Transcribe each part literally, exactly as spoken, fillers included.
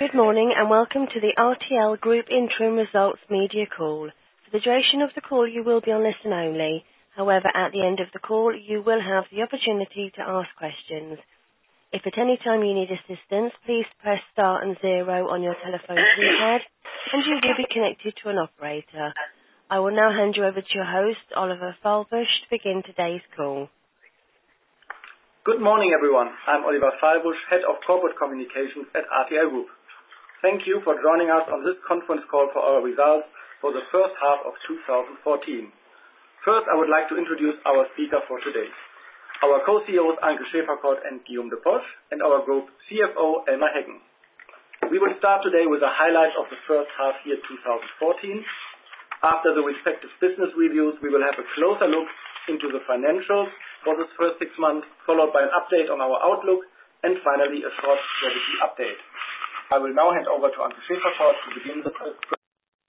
Good morning and welcome to the R T L Group Interim Results Media Call. For the duration of the call you will be on listen only. However, at the end of the call you will have the opportunity to ask questions. If at any time you need assistance, please press star and zero on your telephone keypad and you will be connected to an operator. I will now hand you over to your host, Oliver Fahlbusch, to begin today's call. Good morning everyone. I'm Oliver Fahlbusch, Head of Corporate Communications at R T L Group. Thank you for joining us on this conference call for our results for the first half of two thousand fourteen. First, I would like to introduce our speaker for today. Our co-C E Os Anke Schäferkordt and Guillaume de Posch, and our Group C F O Elmar Heggen. We will start today with the highlights of the first half year two thousand fourteen. After the respective business reviews, we will have a closer look into the financials for this first six months, followed by an update on our outlook, and finally a short strategy update. I will now hand over to Anke Schäferkordt to begin the presentation.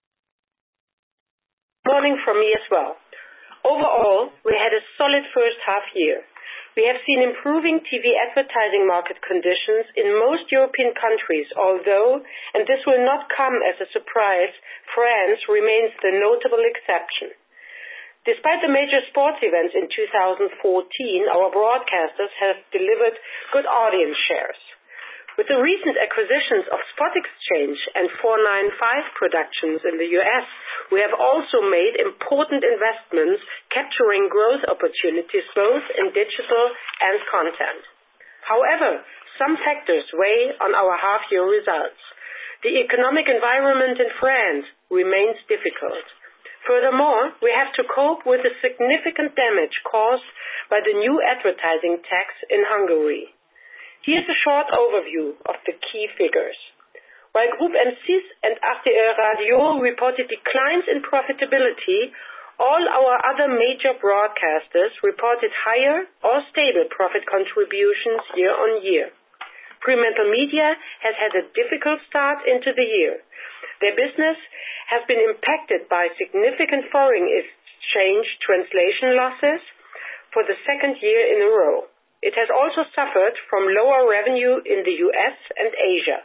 Morning from me as well. Overall, we had a solid first half year. We have seen improving T V advertising market conditions in most European countries, although, and this will not come as a surprise, France remains the notable exception. Despite the major sports events in two thousand fourteen, our broadcasters have delivered good audience shares. With the recent acquisitions of Spot Exchange and four ninety-five Productions in the U S, we have also made important investments capturing growth opportunities both in digital and content. However, some factors weigh on our half-year results. The economic environment in France remains difficult. Furthermore, we have to cope with the significant damage caused by the new advertising tax in Hungary. Here's a short overview of the key figures. While Groupe M six and R T L Radio reported declines in profitability, all our other major broadcasters reported higher or stable profit contributions year on year. Fremantle Media has had a difficult start into the year. Their business has been impacted by significant foreign exchange translation losses for the second year in a row. It has also suffered from lower revenue in the U S and Asia.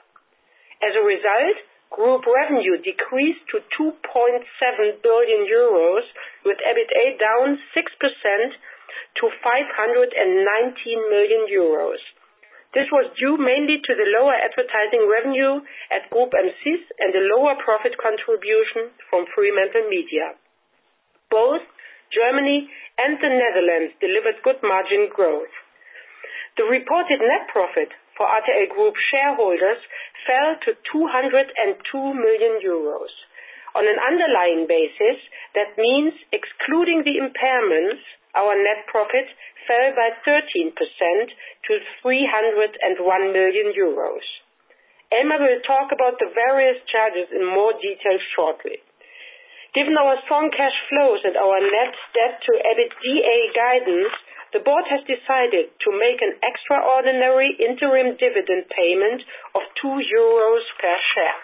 As a result, group revenue decreased to two point seven billion euros, with EBITDA down six percent to five hundred nineteen million euros. This was due mainly to the lower advertising revenue at Groupe M six and the lower profit contribution from Fremantle Media. Both Germany and the Netherlands delivered good margin growth. The reported net profit for R T L Group shareholders fell to two hundred two million euros. On an underlying basis, that means excluding the impairments, our net profit fell by thirteen percent to three hundred one million euros. Elmar will talk about the various charges in more detail shortly. Given our strong cash flows and our net debt to EBITDA guidance, the board has decided to make an extraordinary interim dividend payment of two euros per share.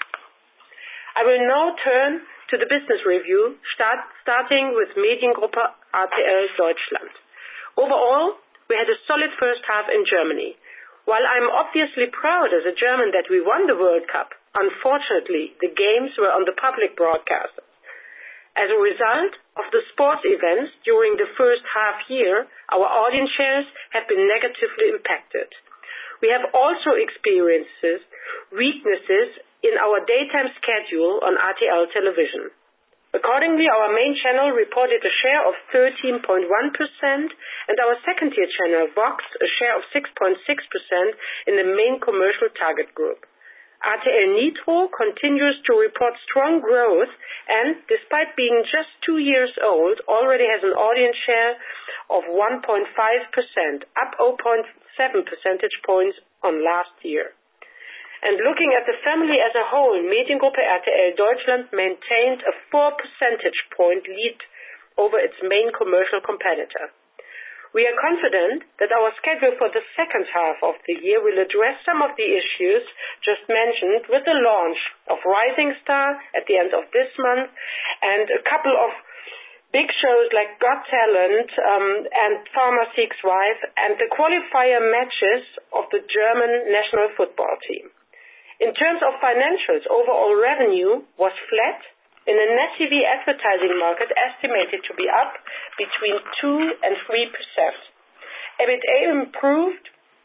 I will now turn to the business review, start, starting with Mediengruppe R T L Deutschland. Overall, we had a solid first half in Germany. While I'm obviously proud as a German that we won the World Cup, unfortunately, the games were on the public broadcasters. As a result of the sports events during the first half year, our audience shares have been negatively impacted. We have also experienced weaknesses in our daytime schedule on R T L television. Accordingly, our main channel reported a share of thirteen point one percent and our second-tier channel, Vox, a share of six point six percent in the main commercial target group. R T L Nitro continues to report strong growth and, despite being just two years old, already has an audience share of one point five percent, up zero point seven percentage points on last year. And looking at the family as a whole, Mediengruppe R T L Deutschland maintained a four percentage point lead over its main commercial competitor. We are confident that our schedule for the second half of the year will address some of the issues just mentioned with the launch of Rising Star at the end of this month and a couple of big shows like Got Talent um, and Farmer Seeks Wife and the qualifier matches of the German national football team. In terms of financials, overall revenue was flat in a net T V advertising market estimated to be up between two and three percent. EBITDA improved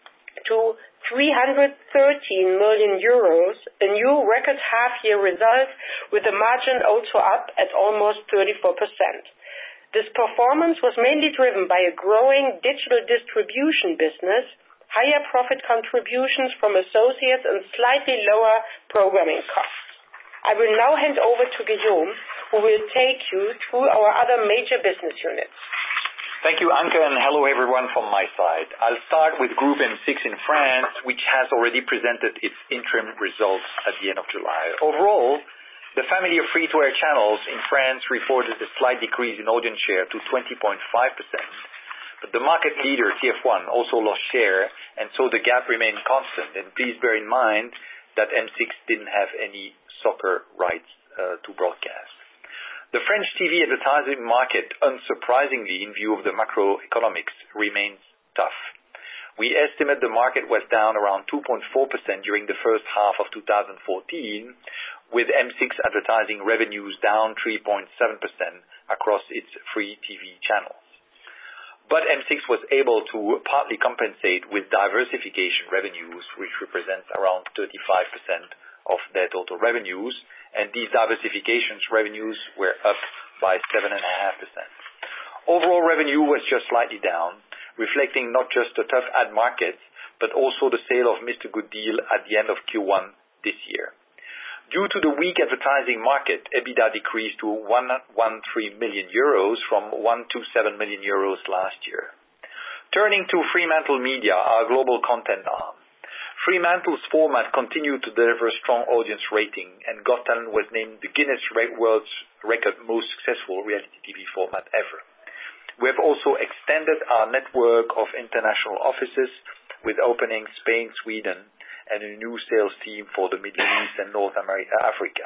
to three hundred thirteen million euros, a new record half-year result with the margin also up at almost thirty-four percent. This performance was mainly driven by a growing digital distribution business, higher profit contributions from associates, and slightly lower programming costs. I will now hand over to Guillaume, who will take you through our other major business units. Thank you, Anke, and hello everyone from my side. I'll start with Group M six in France, which has already presented its interim results at the end of July. Overall, the family of free-to-air channels in France reported a slight decrease in audience share to twenty point five percent. But the market leader, T F one, also lost share, and so the gap remained constant. And please bear in mind that M six didn't have any soccer rights uh, to broadcast. The French T V advertising market, unsurprisingly in view of the macroeconomics, remains tough. We estimate the market was down around two point four percent during the first half of two thousand fourteen, with M six advertising revenues down three point seven percent across its free T V channels. But M six was able to partly compensate with diversification revenues, which represents around thirty-five percent of their total revenues, and these diversifications revenues were up by seven point five percent. Overall revenue was just slightly down, reflecting not just the tough ad market, but also the sale of Mister Good Deal at the end of Q one this year. Due to the weak advertising market, EBITDA decreased to one hundred thirteen million euros from one hundred twenty-seven million euros last year. Turning to Fremantle Media, our global content arm. Fremantle's format continued to deliver strong audience rating, and Got Talent was named the Guinness World Record most successful reality T V format ever. We have also extended our network of international offices with opening Spain, Sweden, and a new sales team for the Middle East and North America, Africa.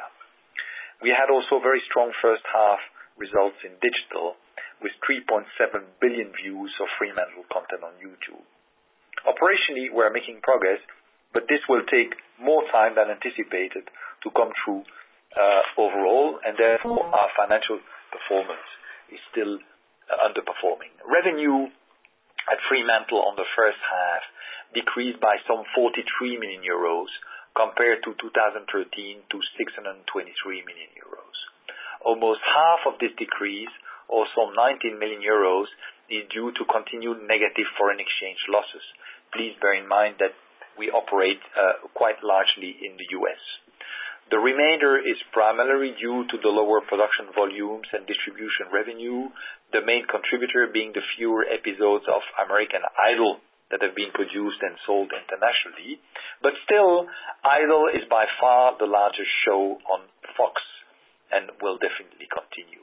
We had also very strong first half results in digital, with three point seven billion views of Fremantle content on YouTube. Operationally, we're making progress, but this will take more time than anticipated to come through uh, overall, and therefore our financial performance is still uh, underperforming. Revenue at Fremantle on the first half decreased by some forty-three million euros compared to two thousand thirteen to six hundred twenty-three million euros. Almost half of this decrease, or some nineteen million euros, is due to continued negative foreign exchange losses. Please bear in mind that we operate uh, quite largely in the U S. The remainder is primarily due to the lower production volumes and distribution revenue, the main contributor being the fewer episodes of American Idol that have been produced and sold internationally. But still, Idol is by far the largest show on Fox and will definitely continue.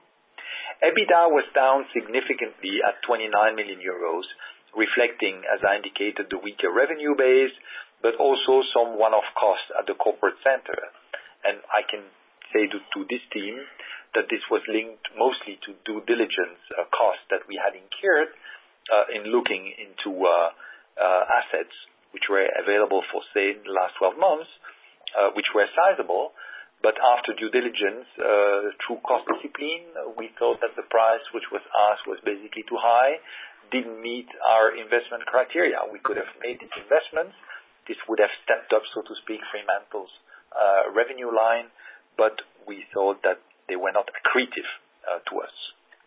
EBITDA was down significantly at twenty-nine million euros, reflecting, as I indicated, the weaker revenue base, but also some one-off costs at the corporate center. And I can say to, to this team that this was linked mostly to due diligence uh, costs that we had incurred uh, in looking into uh, uh, assets which were available for sale in the last twelve months, uh, which were sizable. But after due diligence, uh, through cost discipline, we thought that the price which was asked was basically too high, didn't meet our investment criteria. We could have made these investments. This would have stepped up, so to speak, Fremantle's uh, revenue line, but we thought that they were not accretive uh, to us.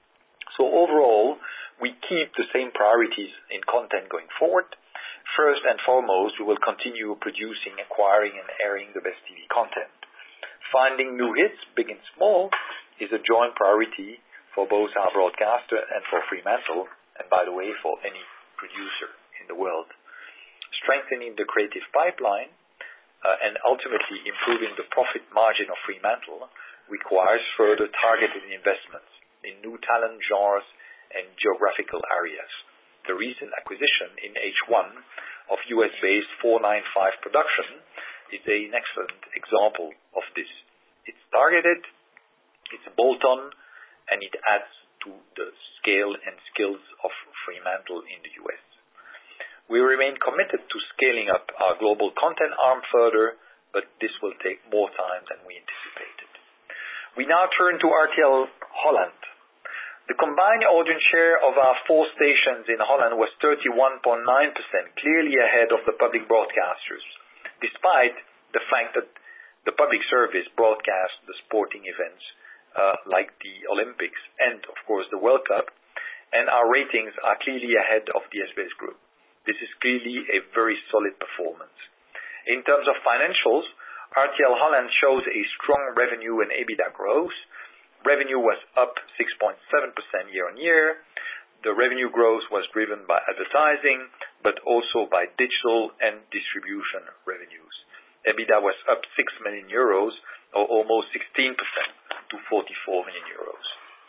So overall, we keep the same priorities in content going forward. First and foremost, we will continue producing, acquiring, and airing the best T V content. Finding new hits, big and small, is a joint priority for both our broadcaster and for Fremantle, and by the way, for any producer in the world. Strengthening the creative pipeline uh, and ultimately improving the profit margin of Fremantle requires further targeted investments in new talent genres and geographical areas. The recent acquisition in H one of U S-based four ninety-five Production is an excellent example of this. It's targeted, it's bolt-on, and it adds to the scale and skills of Fremantle in the U S. We remain committed to scaling up our global content arm further but this will take more time than we anticipated. We now turn to R T L Holland. The combined audience share of our four stations in Holland was thirty-one point nine percent, clearly ahead of the public broadcasters, despite the fact that the public service broadcast the sporting events uh, like the Olympics and, of course, the World Cup, and our ratings are clearly ahead of the S B S Group. This is clearly a very solid performance. In terms of financials, R T L Holland shows a strong revenue and EBITDA growth. Revenue was up six point seven percent year-on-year. The revenue growth was driven by advertising, but also by digital and distribution revenues. EBITDA was up six million euros, or almost sixteen percent, to forty-four million euros.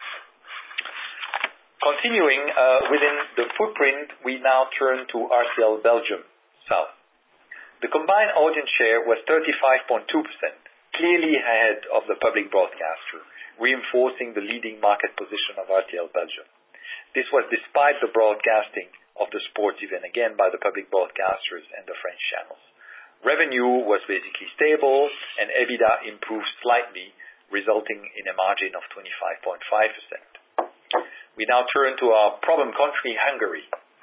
Continuing uh, within the footprint, we now turn to R T L Belgium South. The combined audience share was thirty-five point two percent, clearly ahead of the public broadcaster, reinforcing the leading market position of R T L Belgium. This was despite the broadcasting of the sports event, again by the public broadcasters and the French channels. Revenue was basically stable, and EBITDA improved slightly, resulting in a margin of twenty-five point five percent. We now turn to our problem country, Hungary.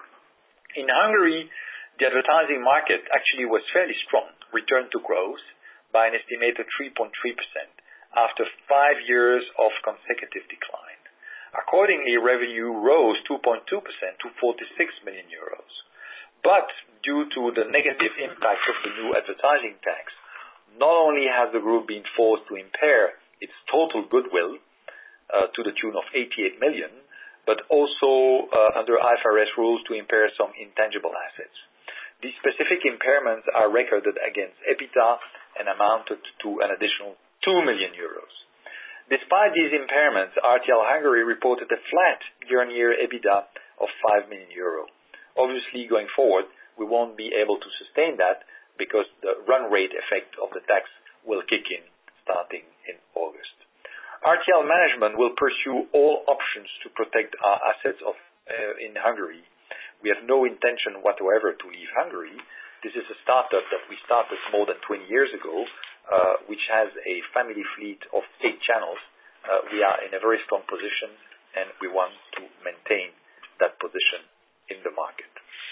In Hungary, the advertising market actually was fairly strong, returned to growth by an estimated three point three percent. After five years of consecutive decline. Accordingly, revenue rose two point two percent to forty-six million euros. But due to the negative impact of the new advertising tax, not only has the group been forced to impair its total goodwill uh, to the tune of eighty-eight million, but also uh, under I F R S rules to impair some intangible assets. These specific impairments are recorded against EBITDA and amounted to an additional two million euros. Despite these impairments, R T L Hungary reported a flat year-on-year EBITDA of five million euro. Obviously, going forward, we won't be able to sustain that because the run rate effect of the tax will kick in starting in August. R T L management will pursue all options to protect our assets of, uh, in Hungary. We have no intention whatsoever to leave Hungary. This is a startup that we started more than twenty years ago, Uh, which has a family fleet of eight channels. Uh, we are in a very strong position, and we want to maintain that position in the market.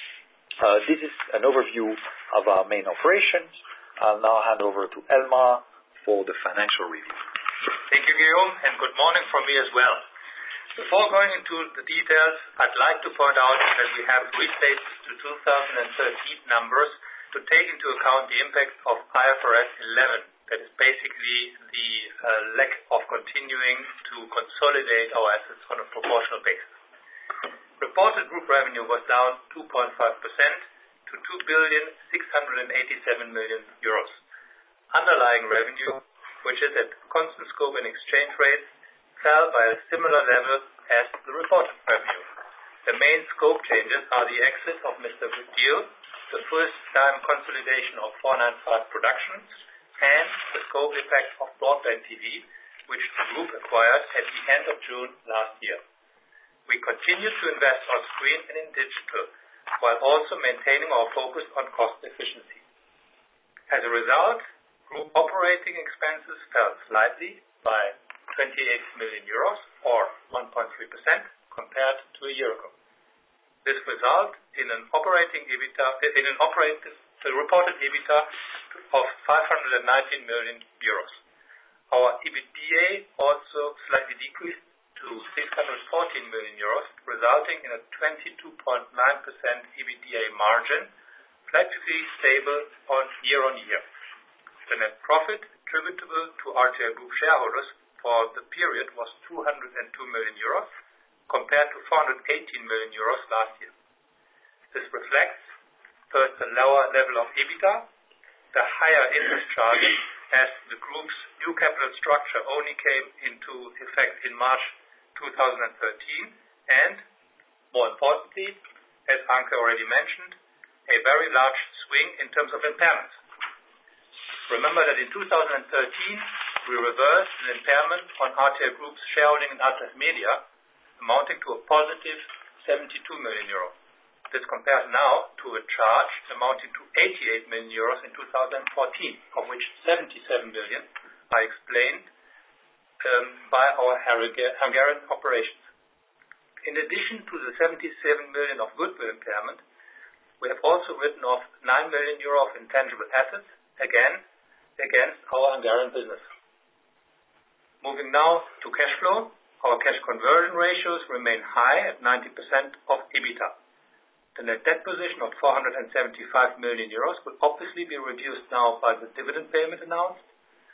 Uh, this is an overview of our main operations. I'll now hand over to Elmar for the financial review. Thank you, Guillaume, and good morning from me as well. Before going into the details, I'd like to point out that we have restated the two thousand thirteen numbers to take into account the impact of I F R S eleven, that is basically the uh, lack of continuing to consolidate our assets on a proportional basis. Reported group revenue was down two point five percent to two billion six hundred eighty-seven million euros. Underlying revenue, which is at constant scope and exchange rates, fell by a similar level as the reported revenue. The main scope changes are the exit of Mister Deal, the first-time consolidation of four ninety-five Productions, and the scope effect of Broadband T V, which the group acquired at the end of June last year. We continue to invest on screen and in digital, while also maintaining our focus on cost efficiency. As a result, group operating expenses fell slightly by twenty-eight million euros, or one point three percent, compared to a year ago. This resulted in an operating EBITDA, in an operating, the reported EBITDA of five hundred nineteen million euros. Our EBITDA also slightly decreased to six hundred fourteen million euros, resulting in a twenty-two point nine percent EBITDA margin, practically stable on year-on-year. The net profit attributable to R T L Group shareholders for the period was two hundred two million euros, compared to four hundred eighteen million euros last year. This reflects, first, a lower level of EBITDA, the higher interest charges, as the group's new capital structure only came into effect in March two thousand thirteen, and, more importantly, as Anke already mentioned, a very large swing in terms of impairments. Remember that in two thousand thirteen, we reversed an impairment on R T L Group's shareholding in Atresmedia, amounting to a positive seventy-two million euro. This compares now to a charge amounting to eighty-eight million euros in two thousand fourteen, of which seventy-seven million are explained um, by our Hungarian operations. In addition to the seventy-seven million of goodwill impairment, we have also written off nine million euro of intangible assets, again against our Hungarian business. Moving now to cash flow, our cash conversion ratios remain high at ninety percent of EBITDA. The net debt position of four hundred seventy-five million euros will obviously be reduced now by the dividend payment announced,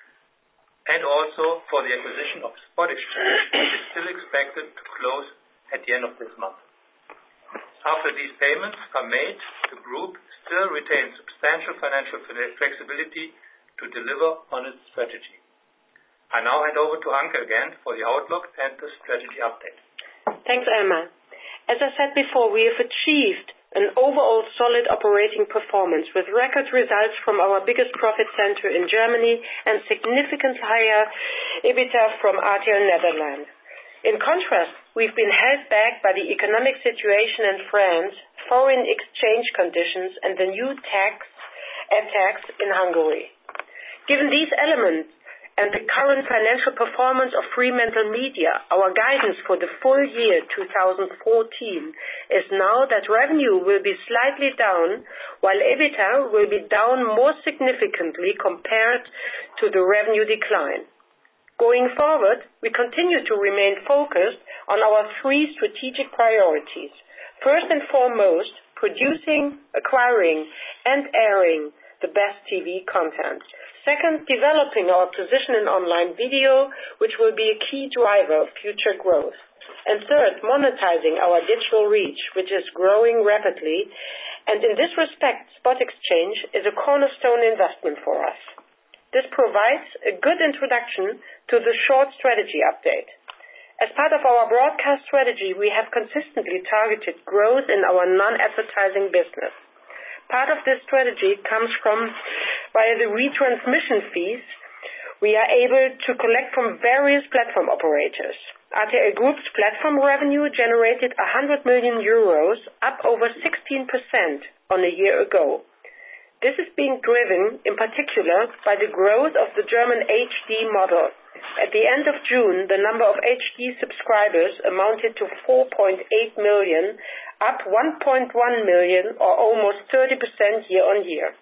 and also for the acquisition of Spot Exchange, which is still expected to close at the end of this month. After these payments are made, the group still retains substantial financial flexibility to deliver on its strategy. I now hand over to Anke again for the outlook and the strategy update. Thanks, Elmar. As I said before, we have achieved an overall solid operating performance with record results from our biggest profit center in Germany and significantly higher EBITDA from R T L Netherlands. In contrast, we've been held back by the economic situation in France, foreign exchange conditions, and the new tax attacks in Hungary. Given these elements, and the current financial performance of Fremantle Media, our guidance for the full year two thousand fourteen is now that revenue will be slightly down, while EBITDA will be down more significantly compared to the revenue decline. Going forward, we continue to remain focused on our three strategic priorities. First and foremost, producing, acquiring, and airing the best T V content. Second, developing our position in online video, which will be a key driver of future growth. And third, monetizing our digital reach, which is growing rapidly. And in this respect, Spot Exchange is a cornerstone investment for us. This provides a good introduction to the short strategy update. As part of our broadcast strategy, we have consistently targeted growth in our non-advertising business. Part of this strategy comes from via the retransmission fees we are able to collect from various platform operators. R T L Group's platform revenue generated one hundred million euros, up over sixteen percent on a year ago. This is being driven in particular by the growth of the German H D model. At the end of June, the number of H D subscribers amounted to four point eight million, up one point one million or almost thirty percent year on year.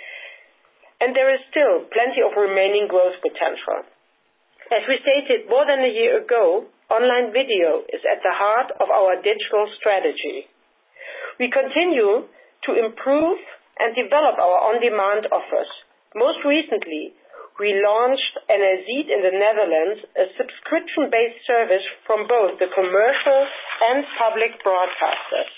And there is still plenty of remaining growth potential. As we stated more than a year ago, online video is at the heart of our digital strategy. We continue to improve and develop our on-demand offers. Most recently, we launched N L Z in the Netherlands, a subscription-based service from both the commercial and public broadcasters.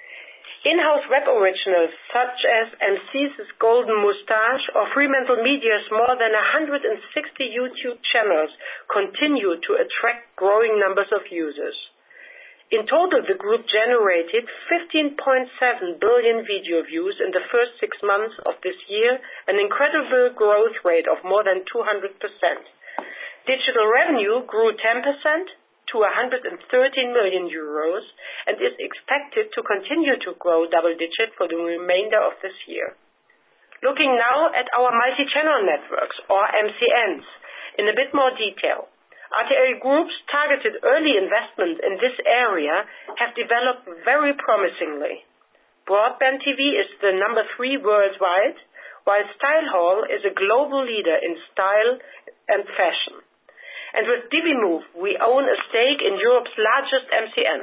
In-house web originals such as M C's Golden Moustache or Fremantle Media's more than one hundred sixty YouTube channels continue to attract growing numbers of users. In total, the group generated fifteen point seven billion video views in the first six months of this year, an incredible growth rate of more than two hundred percent. Digital revenue grew ten percent to one hundred thirteen million euros and is expected to continue to grow double-digit for the remainder of this year. Looking now at our multi-channel networks, or M C Ns, in a bit more detail. R T L Group's targeted early investments in this area have developed very promisingly. Broadband T V is the number three worldwide, while StyleHaul is a global leader in style and fashion. And with Divimove, we own a stake in Europe's largest M C N.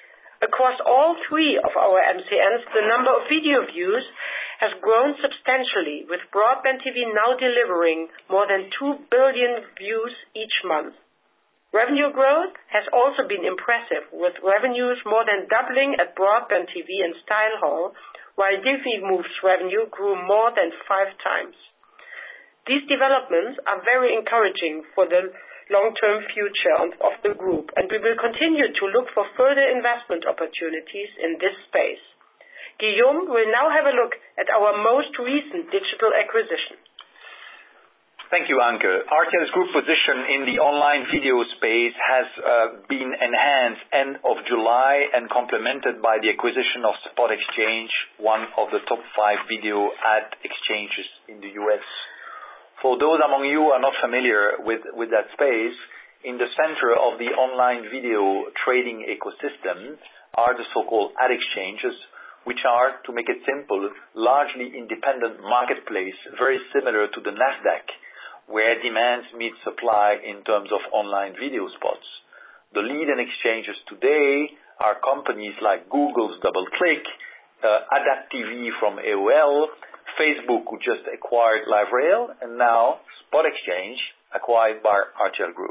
Across all three of our M C Ns, the number of video views has grown substantially, with Broadband T V now delivering more than two billion views each month. Revenue growth has also been impressive, with revenues more than doubling at Broadband T V and StyleHaul, while Divimove's revenue grew more than five times. These developments are very encouraging for the long-term future of the group, and we will continue to look for further investment opportunities in this space. Guillaume will now have a look at our most recent digital acquisition. Thank you, Anke. R T L's group position in the online video space has uh, been enhanced end of July and complemented by the acquisition of Spot Exchange, one of the top five video ad exchanges in the U S. For those among you who are not familiar with, with that space, in the center of the online video trading ecosystem are the so-called ad exchanges, which are, to make it simple, largely independent marketplace, very similar to the NASDAQ, where demand meets supply in terms of online video spots. The leading exchanges today are companies like Google's DoubleClick, uh, Adapt T V from A O L, Facebook, who just acquired LiveRail, and now Spot Exchange, acquired by R T L Group.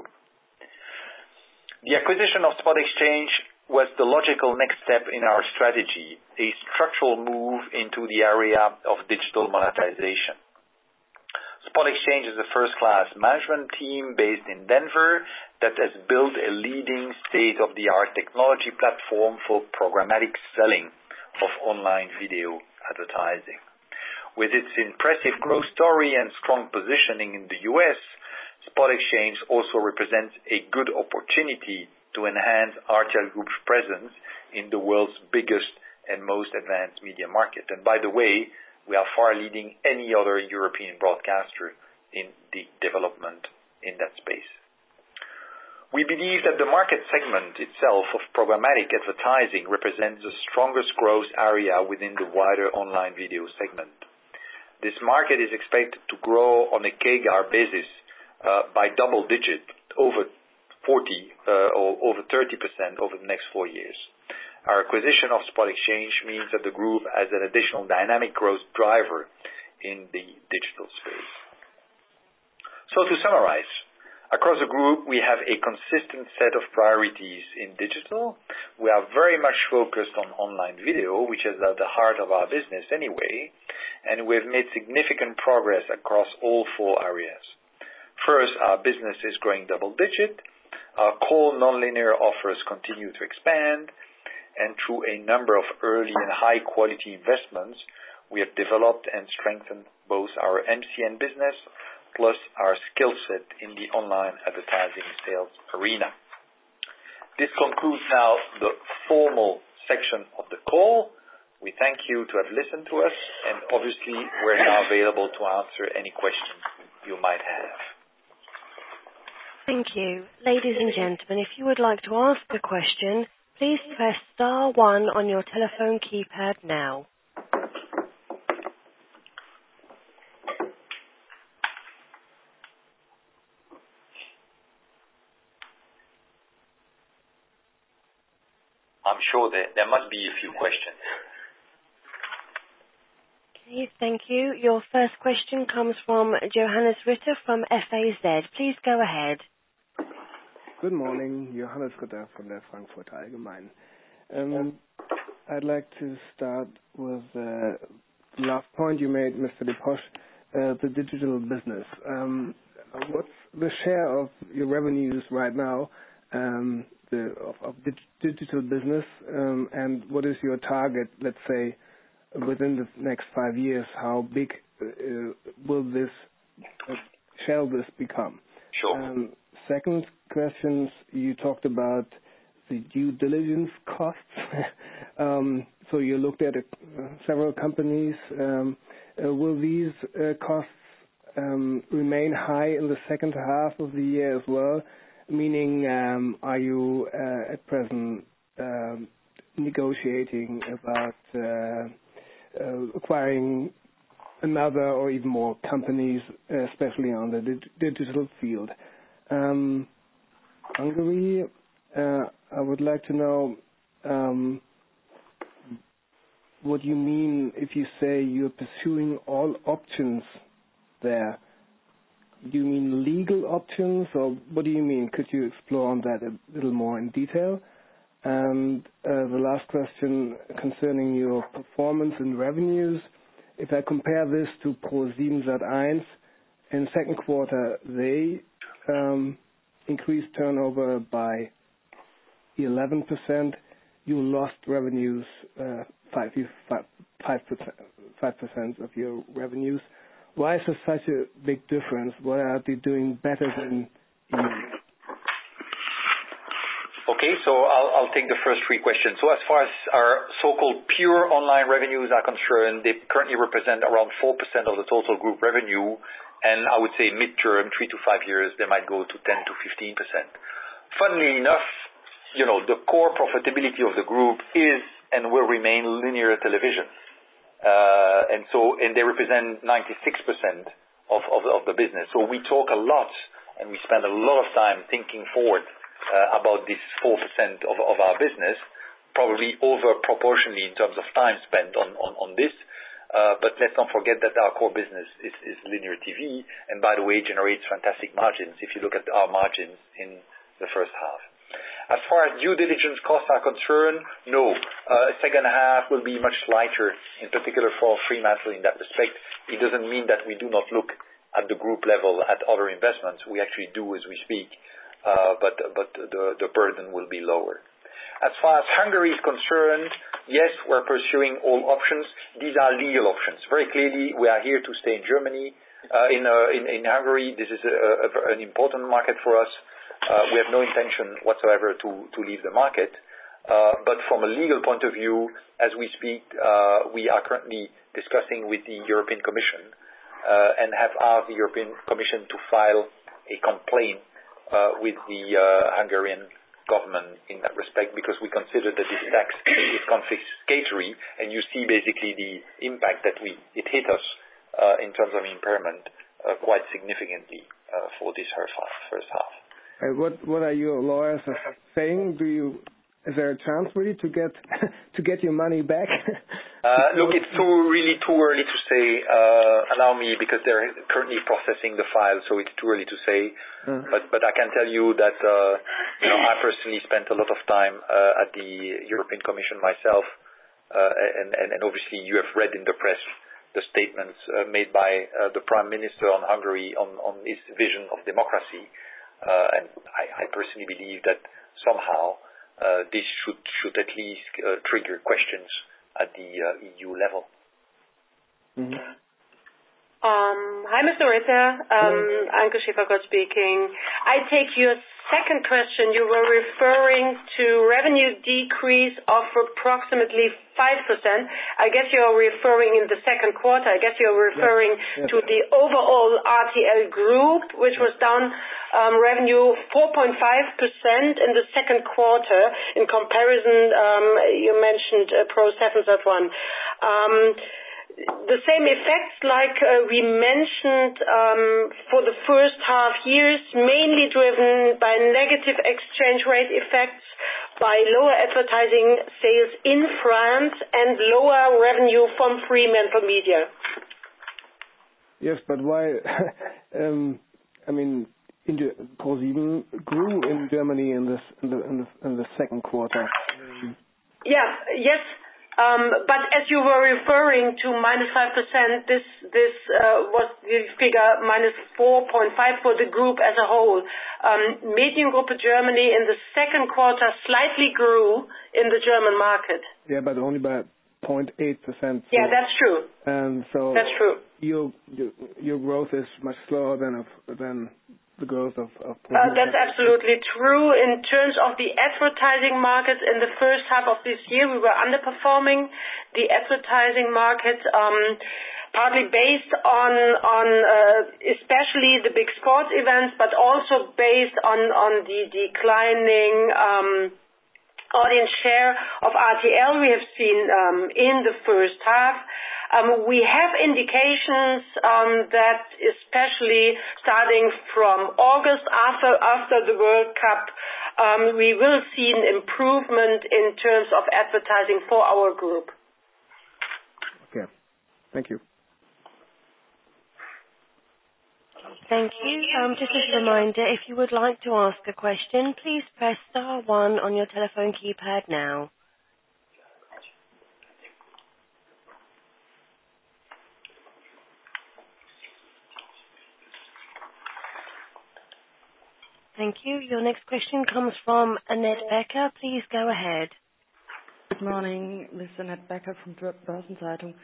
The acquisition of Spot Exchange was the logical next step in our strategy, a structural move into the area of digital monetization. Spot Exchange is a first-class management team based in Denver that has built a leading state-of-the-art technology platform for programmatic selling of online video advertising. With its impressive growth story and strong positioning in the U S, Spot Exchange also represents a good opportunity to enhance R T L Group's presence in the world's biggest and most advanced media market. And by the way, we are far leading any other European broadcaster in the development in that space. We believe that the market segment itself of programmatic advertising represents the strongest growth area within the wider online video segment. This market is expected to grow on a C A G R basis uh, by double digit, over forty uh, or over thirty percent over the next four years. Our acquisition of Spot Exchange means that the group has an additional dynamic growth driver in the digital space. So to summarize, across the group, we have a consistent set of priorities in digital. We are very much focused on online video, which is at the heart of our business anyway, and we've made significant progress across all four areas. First, our business is growing double digit. Our core nonlinear offers continue to expand. And through a number of early and high-quality investments, we have developed and strengthened both our M C N business plus our skill set in the online advertising sales arena. This concludes now the formal section of the call. We thank you to have listened to us, and obviously we're now available to answer any questions you might have. Thank you. Ladies and gentlemen, if you would like to ask a question, please press star one on your telephone keypad now. I'm sure that there must be a few questions. Okay, thank you. Your first question comes from Johannes Ritter from F A Z. Please go ahead. Good morning, Johannes Ritter from the Frankfurt Allgemein. Um, I'd like to start with uh, the last point you made, Mister Depoche, uh, the digital business. Um, what's the share of your revenues right now um, the, of, of dig- digital business, um, and what is your target, let's say, within the next five years? How big uh, will this, uh, shall this become? Sure. Um, second questions, you talked about the due diligence costs. um, so you looked at uh, several companies. Um, uh, will these uh, costs um, remain high in the second half of the year as well? Meaning, um, are you uh, at present um, negotiating about uh, uh, acquiring another or even more companies, especially on the dig- digital field? Um, Hungary, uh, I would like to know um, what you mean if you say you're pursuing all options there. Do you mean legal options, or what do you mean? Could you explore on that a little more in detail? And uh, the last question concerning your performance and revenues. If I compare this to ProSiebenSat.eins, in second quarter, they um, increased turnover by eleven percent. You lost revenues, uh, five percent of your revenues. why is there such a big difference? Why are they doing better than you? Okay, so I'll, I'll take the first three questions. So as far as our so-called pure online revenues are concerned, they currently represent around four percent of the total group revenue. And I would say mid-term, three to five years, they might go to ten to fifteen percent. Funnily enough, you know, the core profitability of the group is and will remain linear television. Uh, and so, and they represent ninety-six percent of, of, of the business. So we talk a lot and we spend a lot of time thinking forward uh, about this four percent of, of our business, probably over proportionally in terms of time spent on, on, on this. Uh, but let's not forget that our core business is, is linear T V, and by the way, generates fantastic margins if you look at our margins in the first half. As far as due diligence costs are concerned, no. Uh, second half will be much lighter, in particular for Fremantle in that respect. It doesn't mean that we do not look at the group level at other investments. We actually do as we speak, uh, but, but the, the burden will be lower. As far as Hungary is concerned, yes, we're pursuing all options. These are legal options. Very clearly, we are here to stay in Germany. Uh, in, uh, in, in Hungary, this is a, a, an important market for us. Uh, we have no intention whatsoever to, to leave the market. Uh, but from a legal point of view, as we speak, uh, we are currently discussing with the European Commission uh, and have asked the European Commission to file a complaint uh, with the uh, Hungarian government in that respect, because we consider that this tax is confiscatory, and you see basically the impact that we it hit us uh, in terms of impairment uh, quite significantly uh, for this first half. Uh, what what are your lawyers saying? Do you is there a chance really to get to get your money back? uh, look, it's too really too early to say. Uh, allow me, because they're currently processing the file, so it's too early to say. Uh. But but I can tell you that uh, you know I personally spent a lot of time uh, at the European Commission myself, uh, and, and and obviously you have read in the press the statements uh, made by uh, the Prime Minister on Hungary on on his vision of democracy. Uh, and I, I personally believe that somehow uh, this should should at least uh, trigger questions at the uh, E U level. Mm-hmm. Um, hi, Mister Ritter. Um, Anke Schäfergott speaking. I take your second question. You were referring to revenue decrease of approximately five percent. I guess you're referring in the second quarter. I guess you're referring yes. Yes. to the overall R T L group, which was down um, revenue four point five percent in the second quarter. In comparison, um, you mentioned uh, Pro seven Z one. Um, The same effects like uh, we mentioned um, for the first half years, mainly driven by negative exchange rate effects, by lower advertising sales in France, and lower revenue from Fremantle Media. Yes, but why? um, I mean, ProSieben grew in Germany in this in the in the, in the second quarter. Um, yeah. Yes. Um, but as you were referring to minus five percent, this this uh, was the figure minus four point five for the group as a whole. Um, Mediengruppe Germany in the second quarter slightly grew in the German market. Yeah, but only by zero point eight percent. So, yeah, that's true. And so that's true. Your your, your growth is much slower than of, than the growth of, of uh, that's absolutely true. In terms of the advertising market, in the first half of this year, we were underperforming the advertising market, um, partly based on on uh, especially the big sports events, but also based on on the declining um, audience share of R T L we have seen um, in the first half. Um, we have indications um, that especially starting from August after after the World Cup, um, we will see an improvement in terms of advertising for our group. Okay. Thank you. Thank you. Um, just as a reminder, if you would like to ask a question, please press star one on your telephone keypad now. Thank you. Your next question comes from Annette Becker. Please go ahead. Good morning. This is Annette Becker from Börsen-Zeitung.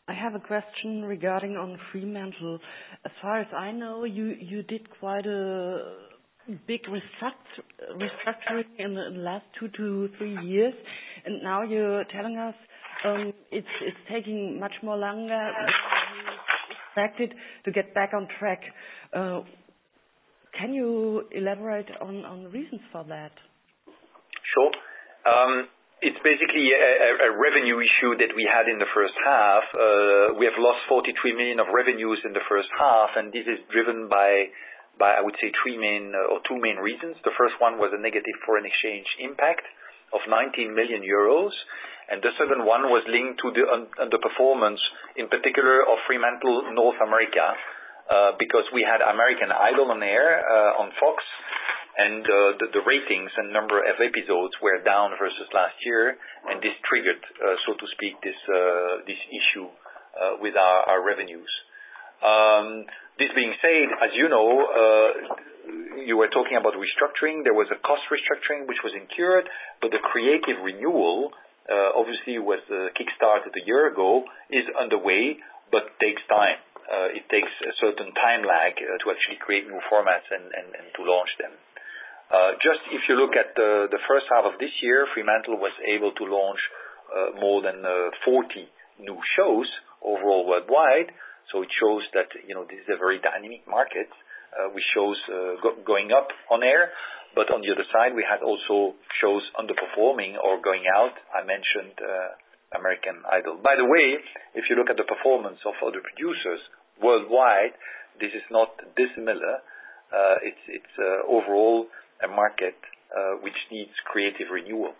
I have a question regarding on Fremantle. As far as I know, you, you did quite a big restruct- restructuring in the, in the last two to three years, and now you're telling us um, it's it's taking much more longer than you expected to get back on track. Uh, can you elaborate on, on the reasons for that? Sure. Um, It's basically a, a revenue issue that we had in the first half. Uh, we have lost forty-three million of revenues in the first half, and this is driven by, by I would say, three main uh, or two main reasons. The first one was a negative foreign exchange impact of nineteen million euros, and the second one was linked to the un- underperformance, in particular of Fremantle North America, uh, because we had American Idol on air uh, on Fox. And uh, the, the ratings and number of episodes were down versus last year, and this triggered, uh, so to speak, this uh, this issue uh, with our, our revenues. Um, this being said, as you know, uh, you were talking about restructuring. There was a cost restructuring which was incurred, but the creative renewal, uh, obviously was uh, kick-started a year ago, is underway, but takes time. Uh, it takes a certain time lag uh, to actually create new formats and, and, and to launch them. Uh, just if you look at the, the first half of this year, Fremantle was able to launch uh, more than uh, forty new shows overall worldwide. So it shows that, you know, this is a very dynamic market uh, with shows uh, go- going up on air. But on the other side, we had also shows underperforming or going out. I mentioned uh, American Idol. By the way, if you look at the performance of other producers worldwide, this is not dissimilar. Uh, it's it's uh, overall a market uh, which needs creative renewal.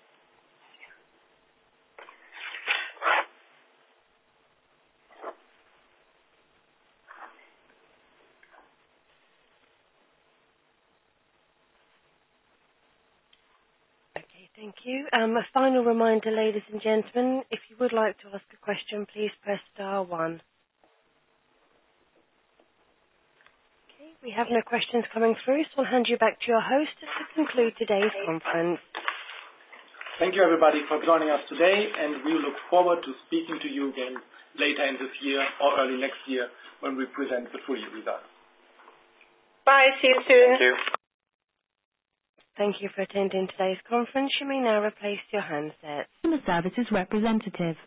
Okay, thank you. Um, a final reminder, ladies and gentlemen, if you would like to ask a question, please press star one. We have no questions coming through, so I'll hand you back to your host to conclude today's conference. Thank you, everybody, for joining us today, and we look forward to speaking to you again later in this year or early next year when we present the full year results. Bye. See you soon. Thank you. Thank you for attending today's conference. You may now replace your handset. Customer services representative.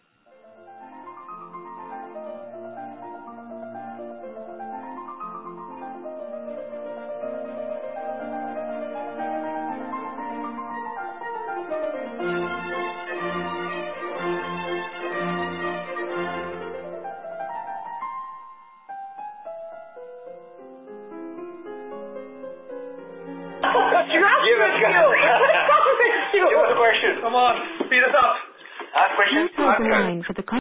Come on, speed us up. Ask questions. Please hold the line for the